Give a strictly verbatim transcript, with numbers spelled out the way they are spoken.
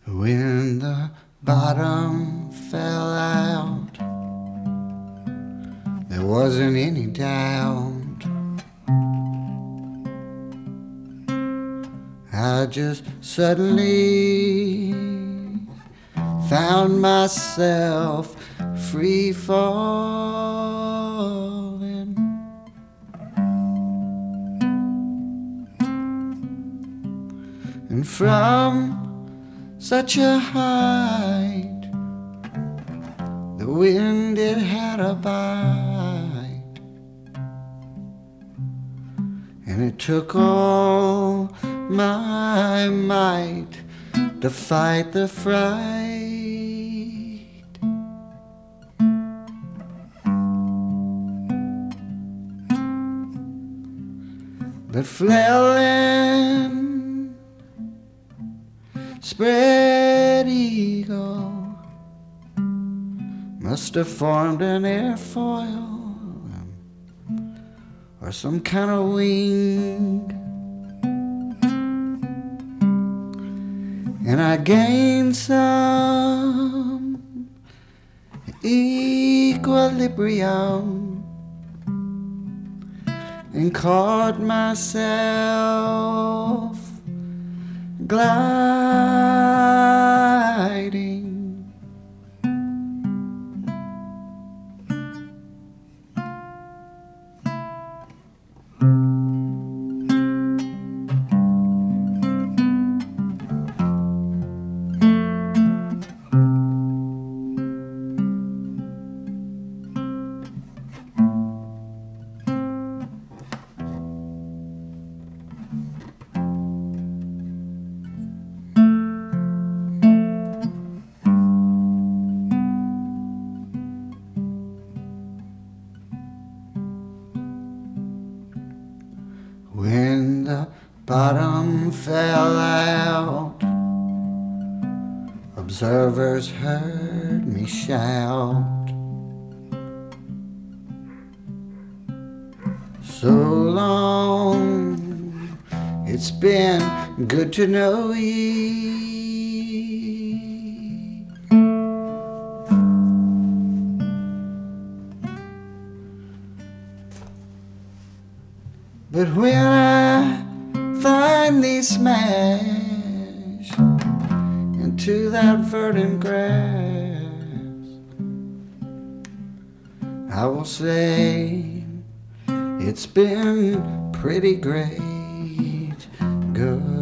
When the bottom fell out, there wasn't any doubt. I just suddenly found myself free falling. And from such a height, the wind it had a bite, and it took all my might to fight the fright that flailing spread eagle must have formed an airfoil or some kind of wing. And I gained some equilibrium and caught myself gliding. When the bottom fell out, observers heard me shout, so long it's been good to know ye. But when I finally smash into that verdant grass, I will say it's been pretty great. Good.